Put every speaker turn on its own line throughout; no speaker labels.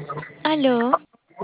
Aló,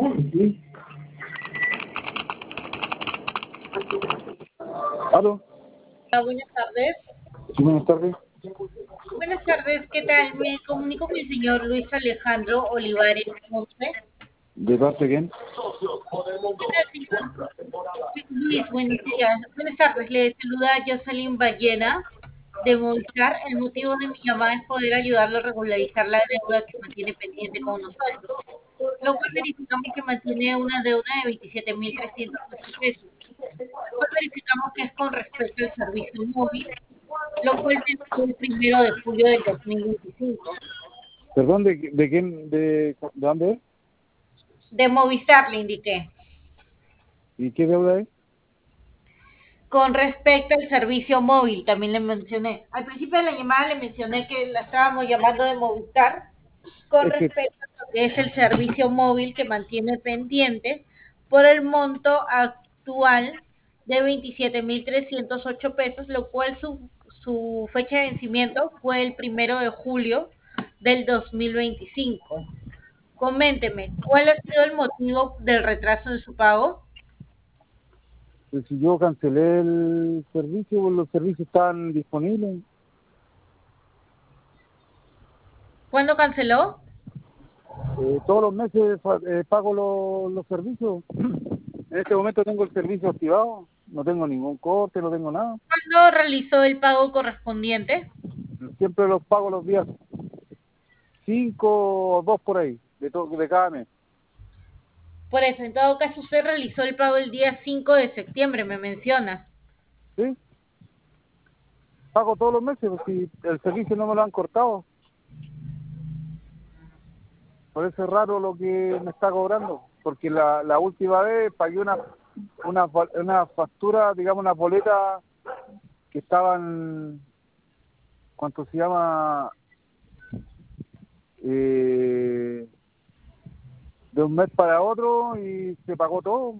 Aló,
Hola, buenas tardes.
sí, buenas tardes.
Buenas tardes, ¿qué tal? Me comunico con el señor Luis Alejandro Olivares Monte.
¿De parte de quién?
¿Qué tal, señor Luis? Buenos días. Buenas tardes, le saluda Jocelyn Ballena de Movistar. El motivo de mi llamada es poder ayudarlo a regularizar la deuda que mantiene pendiente con nosotros, lo cual verificamos que mantiene una deuda de 27.308 pesos, lo cual verificamos que es con respecto al servicio móvil, lo cual venció el 1 de julio del 2025.
Perdón, ¿de quién? ¿De dónde es?
De Movistar le indiqué.
¿Y qué deuda es?
Con respecto al servicio móvil, también le mencioné. Al principio de la llamada le mencioné que la estábamos llamando de Movistar con
Es que,
respecto a lo que es el servicio móvil que mantiene pendiente por el monto actual de 27.308 pesos, lo cual su fecha de vencimiento fue el 1 de julio del 2025. Coménteme, ¿cuál ha sido el motivo del retraso en su pago?
si yo cancelé el servicio, pues los servicios están disponibles.
¿Cuándo canceló?
Todos los meses pago los servicios. En este momento tengo el servicio activado, no tengo ningún corte, no tengo nada.
¿Cuándo realizó el pago correspondiente?
Siempre los pago los días 5 o 2 por ahí, de cada mes.
Por eso, en todo caso, usted realizó el pago el día 5 de septiembre, me menciona.
¿Sí? Pago todos los meses, pues si el servicio no me lo han cortado. Por eso es raro lo que me está cobrando, porque la última vez pagué una factura, digamos, una boleta que estaban, ¿cuánto se llama? Eh, de un mes para otro y se pagó todo.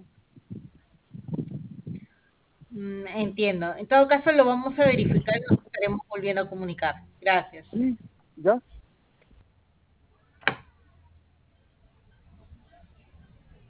Entiendo. En todo caso, lo vamos a verificar y nos estaremos volviendo a comunicar. Gracias.
Sí, ya.